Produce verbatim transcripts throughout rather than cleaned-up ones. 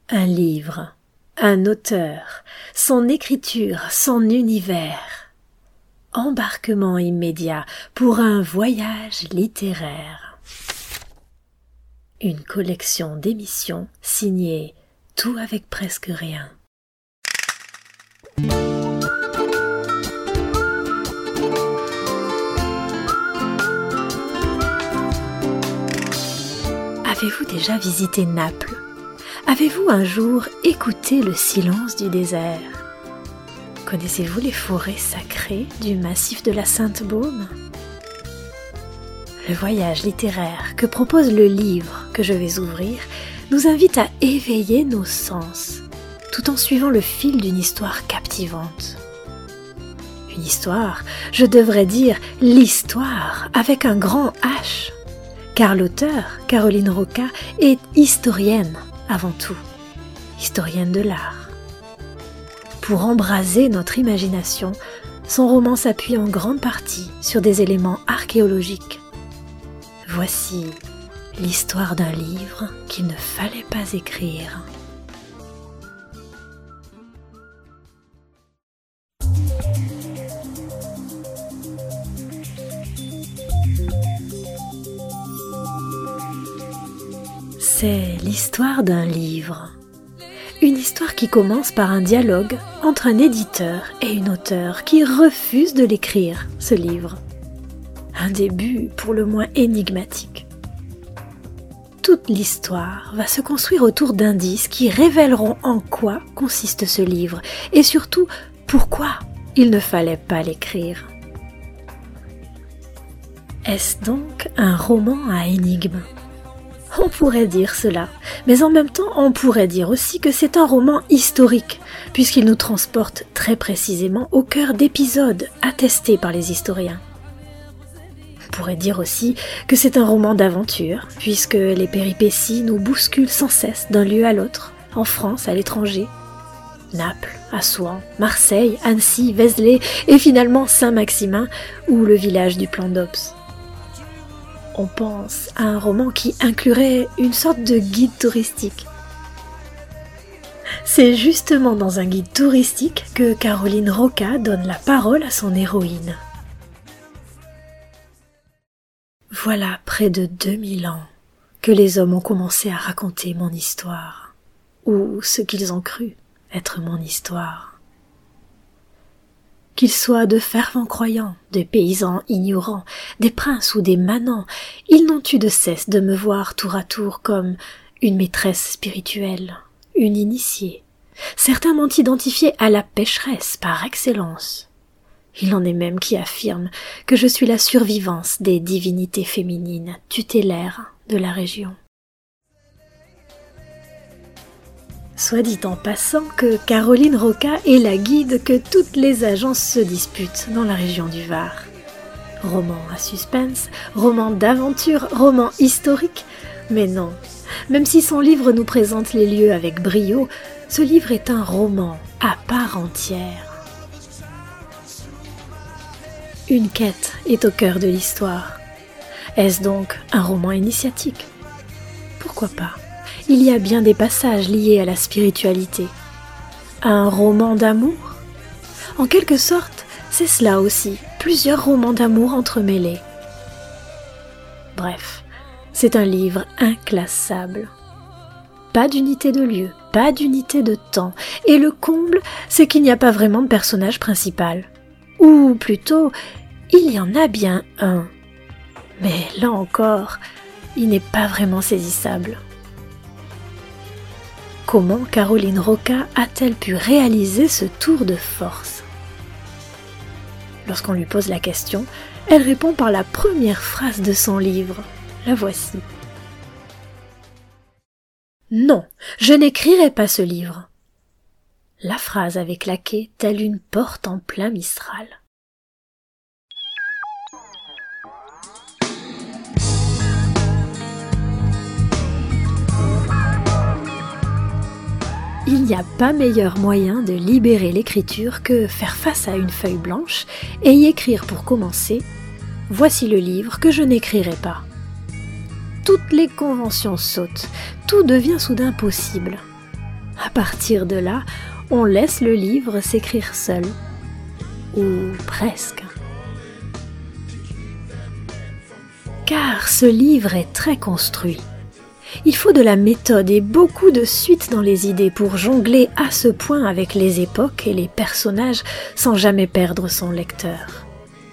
Un livre, un auteur, son écriture, son univers. Embarquement immédiat pour un voyage littéraire. Une collection d'émissions signée Tout avec presque rien. Avez-vous déjà visité Naples ? Avez-vous un jour écouté le silence du désert ? Connaissez-vous les forêts sacrées du massif de la Sainte-Baume ? Le voyage littéraire que propose le livre que je vais ouvrir nous invite à éveiller nos sens, tout en suivant le fil d'une histoire captivante. Une histoire, je devrais dire l'histoire avec un grand H, car l'auteur, Caroline Roca, est historienne avant tout, historienne de l'art. Pour embraser notre imagination, son roman s'appuie en grande partie sur des éléments archéologiques. Voici l'histoire d'un livre qu'il ne fallait pas écrire. C'est l'histoire d'un livre. Une histoire qui commence par un dialogue entre un éditeur et une auteure qui refuse de l'écrire, ce livre. Un début pour le moins énigmatique. Toute l'histoire va se construire autour d'indices qui révéleront en quoi consiste ce livre et surtout pourquoi il ne fallait pas l'écrire. Est-ce donc un roman à énigmes ? On pourrait dire cela, mais en même temps on pourrait dire aussi que c'est un roman historique, puisqu'il nous transporte très précisément au cœur d'épisodes attestés par les historiens. On pourrait dire aussi que c'est un roman d'aventure, puisque les péripéties nous bousculent sans cesse d'un lieu à l'autre, en France, à l'étranger. Naples, Assouan, Marseille, Annecy, Vézelay et finalement Saint-Maximin ou le village du Plan d'Ops. On pense à un roman qui inclurait une sorte de guide touristique. C'est justement dans un guide touristique que Caroline Roca donne la parole à son héroïne. Voilà près de deux mille ans que les hommes ont commencé à raconter mon histoire, ou ce qu'ils ont cru être mon histoire. Qu'ils soient de fervents croyants, des paysans ignorants, des princes ou des manants, ils n'ont eu de cesse de me voir tour à tour comme une maîtresse spirituelle, une initiée. Certains m'ont identifiée à la pécheresse par excellence. Il en est même qui affirment que je suis la survivance des divinités féminines tutélaires de la région. Soit dit en passant que Caroline Roca est la guide que toutes les agences se disputent dans la région du Var. Roman à suspense, roman d'aventure, roman historique, mais non. Même si son livre nous présente les lieux avec brio, ce livre est un roman à part entière. Une quête est au cœur de l'histoire. Est-ce donc un roman initiatique ? Pourquoi pas ? Il y a bien des passages liés à la spiritualité. Un roman d'amour ? En quelque sorte, c'est cela aussi, plusieurs romans d'amour entremêlés. Bref, c'est un livre inclassable. Pas d'unité de lieu, pas d'unité de temps, et le comble, c'est qu'il n'y a pas vraiment de personnage principal. Ou plutôt, il y en a bien un. Mais là encore, il n'est pas vraiment saisissable. Comment Caroline Roca a-t-elle pu réaliser ce tour de force ? Lorsqu'on lui pose la question, elle répond par la première phrase de son livre. La voici. Non, je n'écrirai pas ce livre. La phrase avait claqué telle une porte en plein Mistral. Il n'y a pas meilleur moyen de libérer l'écriture que faire face à une feuille blanche et y écrire pour commencer « Voici le livre que je n'écrirai pas ». Toutes les conventions sautent, tout devient soudain possible. À partir de là, on laisse le livre s'écrire seul. Ou presque. Car ce livre est très construit. Il faut de la méthode et beaucoup de suite dans les idées pour jongler à ce point avec les époques et les personnages sans jamais perdre son lecteur.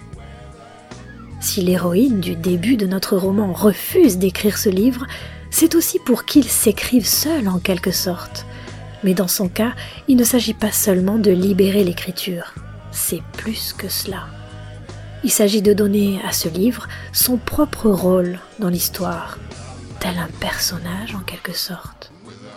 Si l'héroïne du début de notre roman refuse d'écrire ce livre, c'est aussi pour qu'il s'écrive seul en quelque sorte. Mais dans son cas, il ne s'agit pas seulement de libérer l'écriture, c'est plus que cela. Il s'agit de donner à ce livre son propre rôle dans l'histoire, tel un personnage en quelque sorte.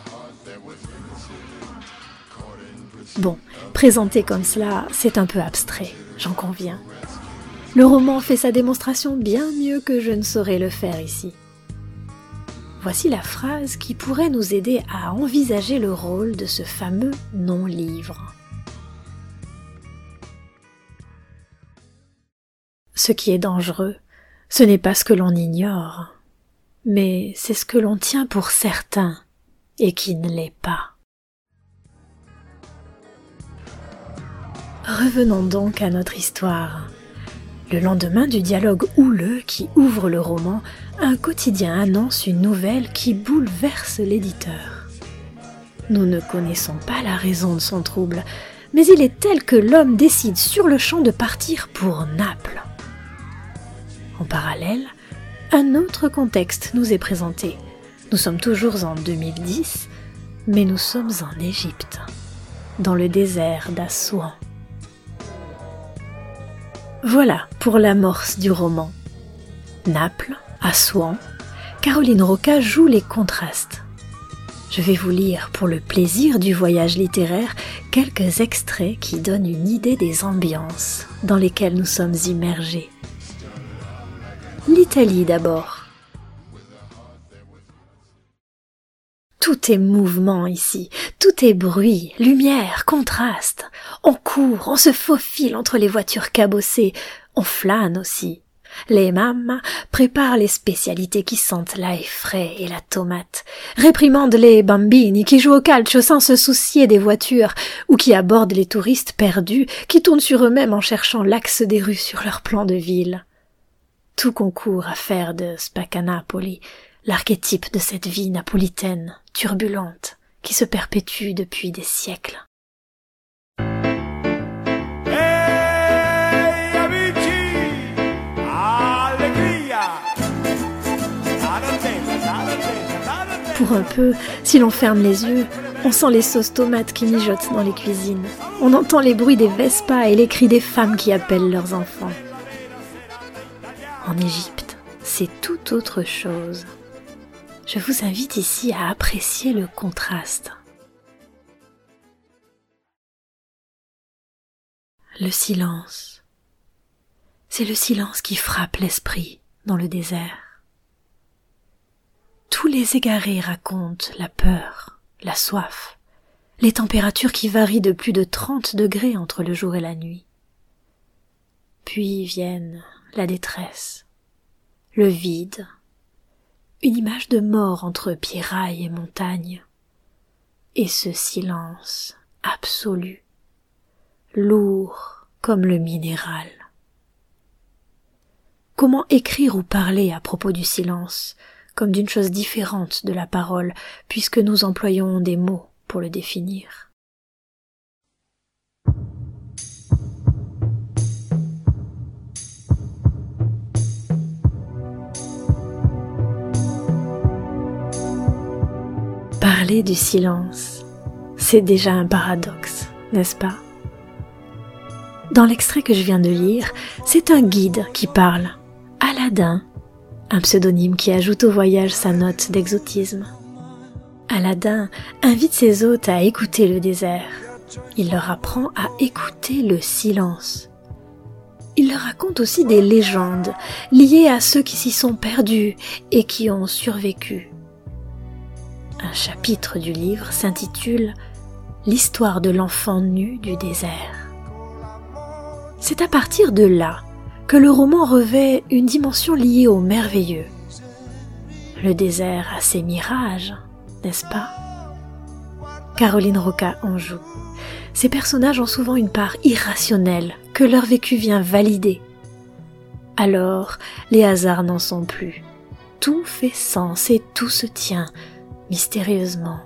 Bon, présenté comme cela, c'est un peu abstrait, j'en conviens. Le roman fait sa démonstration bien mieux que je ne saurais le faire ici. Voici la phrase qui pourrait nous aider à envisager le rôle de ce fameux non-livre. Ce qui est dangereux, ce n'est pas ce que l'on ignore, mais c'est ce que l'on tient pour certain et qui ne l'est pas. Revenons donc à notre histoire. Le lendemain du dialogue houleux qui ouvre le roman, un quotidien annonce une nouvelle qui bouleverse l'éditeur. Nous ne connaissons pas la raison de son trouble, mais il est tel que l'homme décide sur le champ de partir pour Naples. En parallèle, un autre contexte nous est présenté. Nous sommes toujours en deux mille dix, mais nous sommes en Égypte, dans le désert d'Assouan. Voilà pour l'amorce du roman. Naples, Assouan, Caroline Roca joue les contrastes. Je vais vous lire, pour le plaisir du voyage littéraire, quelques extraits qui donnent une idée des ambiances dans lesquelles nous sommes immergés. L'Italie d'abord. Tout est mouvement ici, tout est bruit, lumière, contraste. On court, on se faufile entre les voitures cabossées, on flâne aussi. Les mammas préparent les spécialités qui sentent l'ail frais et la tomate, réprimandent les bambini qui jouent au calcio sans se soucier des voitures, ou qui abordent les touristes perdus qui tournent sur eux-mêmes en cherchant l'axe des rues sur leur plan de ville. Tout concourt à faire de Spaccanapoli l'archétype de cette vie napolitaine, turbulente, qui se perpétue depuis des siècles. Hey, amici! Allegria! Pour un peu, si l'on ferme les yeux, on sent les sauces tomates qui mijotent dans les cuisines. On entend les bruits des Vespas et les cris des femmes qui appellent leurs enfants. En Égypte, c'est tout autre chose. Je vous invite ici à apprécier le contraste. Le silence. C'est le silence qui frappe l'esprit dans le désert. Tous les égarés racontent la peur, la soif, les températures qui varient de plus de trente degrés entre le jour et la nuit. Puis viennent la détresse, le vide, une image de mort entre pierrailles et montagnes, et ce silence absolu, lourd comme le minéral. Comment écrire ou parler à propos du silence, comme d'une chose différente de la parole, puisque nous employons des mots pour le définir? Parler du silence, c'est déjà un paradoxe, n'est-ce pas? Dans l'extrait que je viens de lire, c'est un guide qui parle, Aladin, un pseudonyme qui ajoute au voyage sa note d'exotisme. Aladin invite ses hôtes à écouter le désert. Il leur apprend à écouter le silence. Il leur raconte aussi des légendes liées à ceux qui s'y sont perdus et qui ont survécu. Un chapitre du livre s'intitule « L'histoire de l'enfant nu du désert ». C'est à partir de là que le roman revêt une dimension liée au merveilleux. Le désert a ses mirages, n'est-ce pas? Caroline Roca en joue. Ces personnages ont souvent une part irrationnelle que leur vécu vient valider. Alors, les hasards n'en sont plus. Tout fait sens et tout se tient mystérieusement.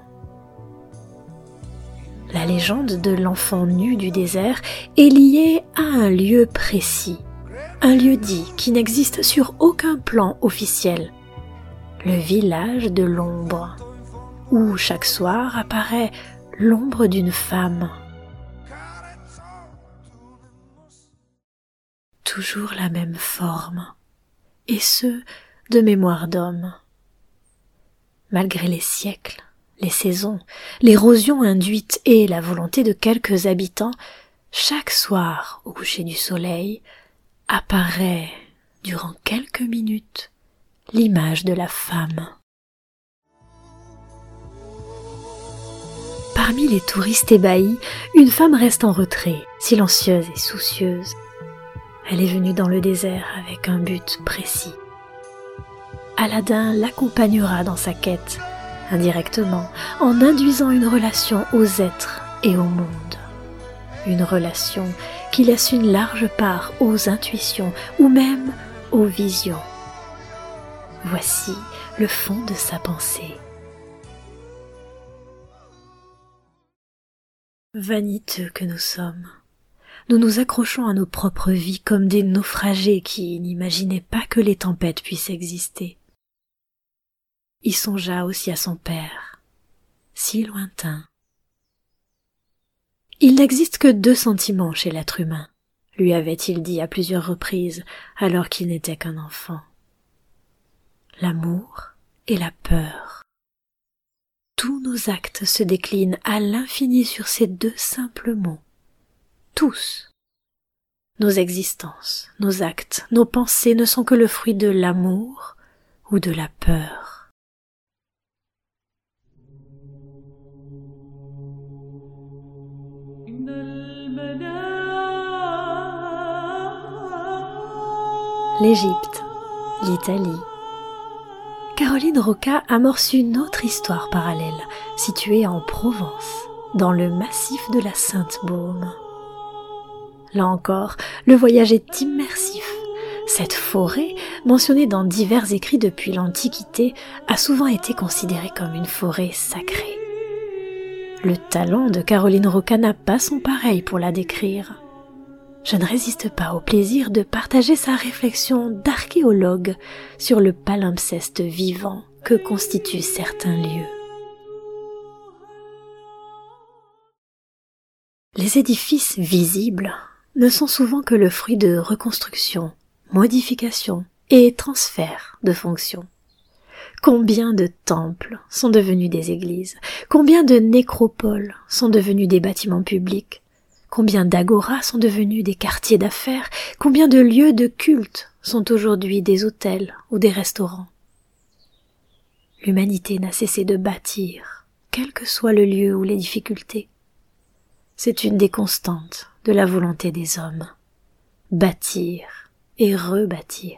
La légende de l'enfant nu du désert est liée à un lieu précis, un lieu dit qui n'existe sur aucun plan officiel, le village de l'ombre, où chaque soir apparaît l'ombre d'une femme. Toujours la même forme, et ce, de mémoire d'homme. Malgré les siècles, les saisons, l'érosion induite et la volonté de quelques habitants, chaque soir, au coucher du soleil, apparaît, durant quelques minutes, l'image de la femme. Parmi les touristes ébahis, une femme reste en retrait, silencieuse et soucieuse. Elle est venue dans le désert avec un but précis. Aladin l'accompagnera dans sa quête, indirectement, en induisant une relation aux êtres et au monde. Une relation qui laisse une large part aux intuitions ou même aux visions. Voici le fond de sa pensée. Vaniteux que nous sommes, nous nous accrochons à nos propres vies comme des naufragés qui n'imaginaient pas que les tempêtes puissent exister. Il songea aussi à son père, si lointain. Il n'existe que deux sentiments chez l'être humain, lui avait-il dit à plusieurs reprises alors qu'il n'était qu'un enfant. L'amour et la peur. Tous nos actes se déclinent à l'infini sur ces deux simples mots. Tous. Nos existences, nos actes, nos pensées ne sont que le fruit de l'amour ou de la peur. L'Égypte, l'Italie. Caroline Roca amorce une autre histoire parallèle, située en Provence, dans le massif de la Sainte-Baume. Là encore, le voyage est immersif. Cette forêt, mentionnée dans divers écrits depuis l'Antiquité, a souvent été considérée comme une forêt sacrée. Le talent de Caroline Roca n'a pas son pareil pour la décrire. Je ne résiste pas au plaisir de partager sa réflexion d'archéologue sur le palimpseste vivant que constituent certains lieux. Les édifices visibles ne sont souvent que le fruit de reconstruction, modification et transfert de fonctions. Combien de temples sont devenus des églises? Combien de nécropoles sont devenus des bâtiments publics? Combien d'agoras sont devenus des quartiers d'affaires? Combien de lieux de culte sont aujourd'hui des hôtels ou des restaurants? L'humanité n'a cessé de bâtir, quel que soit le lieu ou les difficultés. C'est une des constantes de la volonté des hommes. Bâtir et rebâtir.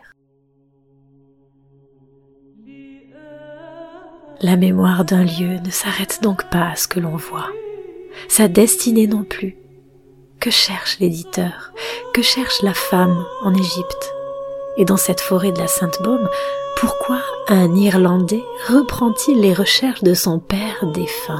La mémoire d'un lieu ne s'arrête donc pas à ce que l'on voit. Sa destinée non plus. Que cherche l'éditeur? Que cherche la femme en Égypte? Et dans cette forêt de la Sainte-Baume, pourquoi un Irlandais reprend-il les recherches de son père défunt?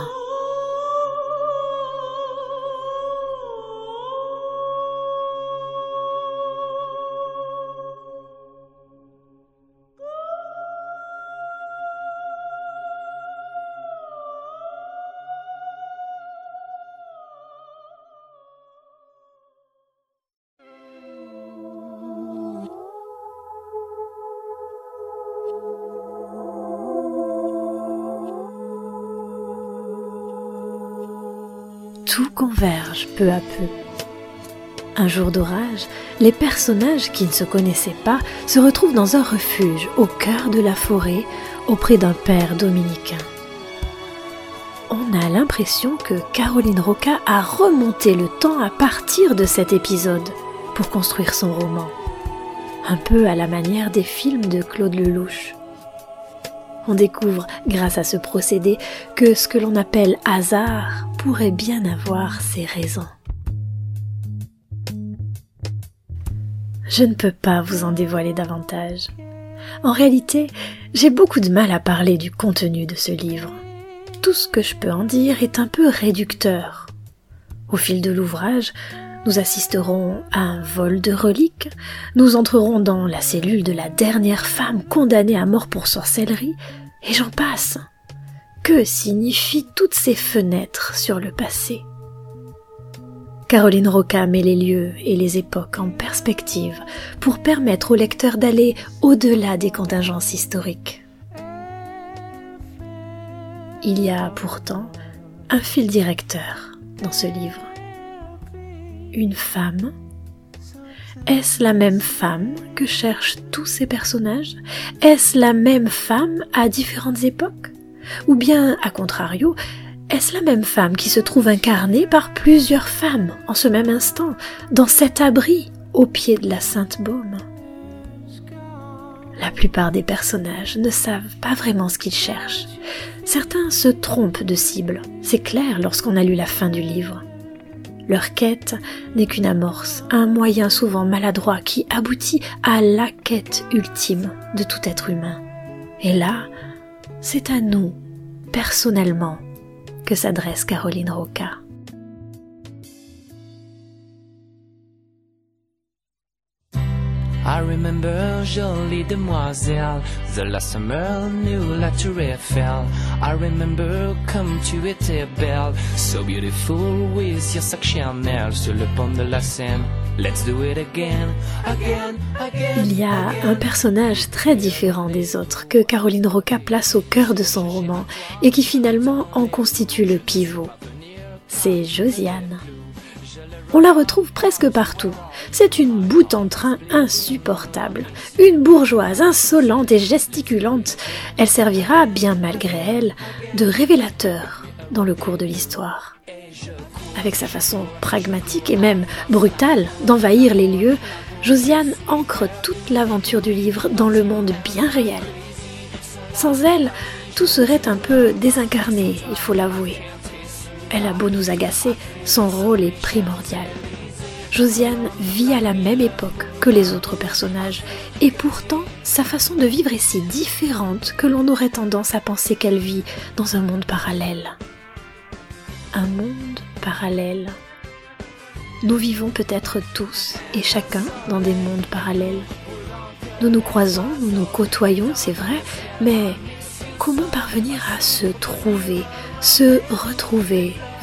Tout converge peu à peu. Un jour d'orage, les personnages qui ne se connaissaient pas se retrouvent dans un refuge au cœur de la forêt auprès d'un père dominicain. On a l'impression que Caroline Roca a remonté le temps à partir de cet épisode pour construire son roman, un peu à la manière des films de Claude Lelouch. On découvre, grâce à ce procédé, que ce que l'on appelle hasard pourrait bien avoir ses raisons. Je ne peux pas vous en dévoiler davantage. En réalité, j'ai beaucoup de mal à parler du contenu de ce livre. Tout ce que je peux en dire est un peu réducteur. Au fil de l'ouvrage, nous assisterons à un vol de reliques, nous entrerons dans la cellule de la dernière femme condamnée à mort pour sorcellerie, et j'en passe. Que signifient toutes ces fenêtres sur le passé ? Caroline Roca met les lieux et les époques en perspective pour permettre au lecteur d'aller au-delà des contingences historiques. Il y a pourtant un fil directeur dans ce livre. Une femme. Est-ce la même femme que cherchent tous ces personnages ? Est-ce la même femme à différentes époques ? Ou bien, à contrario, est-ce la même femme qui se trouve incarnée par plusieurs femmes en ce même instant, dans cet abri au pied de la Sainte Baume ? La plupart des personnages ne savent pas vraiment ce qu'ils cherchent. Certains se trompent de cible, c'est clair lorsqu'on a lu la fin du livre. Leur quête n'est qu'une amorce, un moyen souvent maladroit qui aboutit à la quête ultime de tout être humain. Et là, c'est à nous, personnellement, que s'adresse Caroline Roca. I remember jolie demoiselle, the last summer new la tour Eiffel. I remember comme tu étais belle, so beautiful with your sac Chanel sur le pont de la Seine. Let's do it again, again, again. Il y a un personnage très différent des autres que Caroline Roca place au cœur de son roman et qui finalement en constitue le pivot. C'est Josiane. On la retrouve presque partout. C'est une boute en train insupportable, une bourgeoise insolente et gesticulante. Elle servira, bien malgré elle, de révélateur dans le cours de l'histoire. Avec sa façon pragmatique et même brutale d'envahir les lieux, Josiane ancre toute l'aventure du livre dans le monde bien réel. Sans elle, tout serait un peu désincarné, il faut l'avouer. Elle a beau nous agacer, son rôle est primordial. Josiane vit à la même époque que les autres personnages, et pourtant, sa façon de vivre est si différente que l'on aurait tendance à penser qu'elle vit dans un monde parallèle. Un monde parallèle. Nous vivons peut-être tous et chacun dans des mondes parallèles. Nous nous croisons, nous nous côtoyons, c'est vrai, mais comment parvenir à se trouver, se retrouver vraiment ?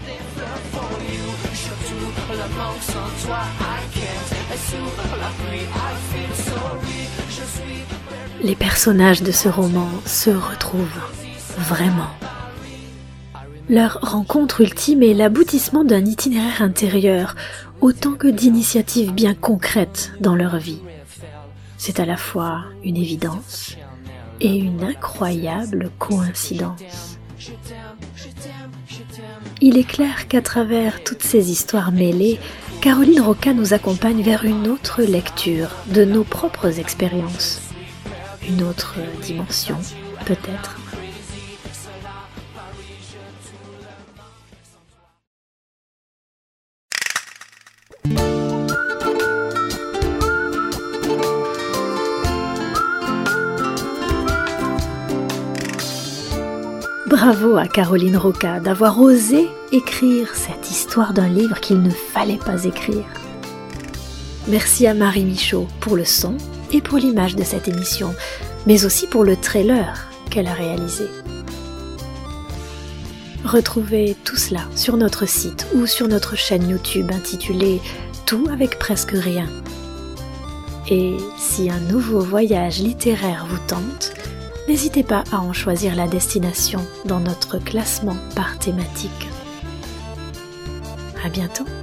Les personnages de ce roman se retrouvent vraiment. Leur rencontre ultime est l'aboutissement d'un itinéraire intérieur, autant que d'initiatives bien concrètes dans leur vie. C'est à la fois une évidence et une incroyable coïncidence. Il est clair qu'à travers toutes ces histoires mêlées, Caroline Roca nous accompagne vers une autre lecture de nos propres expériences. Une autre dimension, peut-être. Bravo à Caroline Roca d'avoir osé écrire cette histoire d'un livre qu'il ne fallait pas écrire. Merci à Marie Michaud pour le son et pour l'image de cette émission, mais aussi pour le trailer qu'elle a réalisé. Retrouvez tout cela sur notre site ou sur notre chaîne YouTube intitulée « Tout avec presque rien ». Et si un nouveau voyage littéraire vous tente, n'hésitez pas à en choisir la destination dans notre classement par thématique. À bientôt!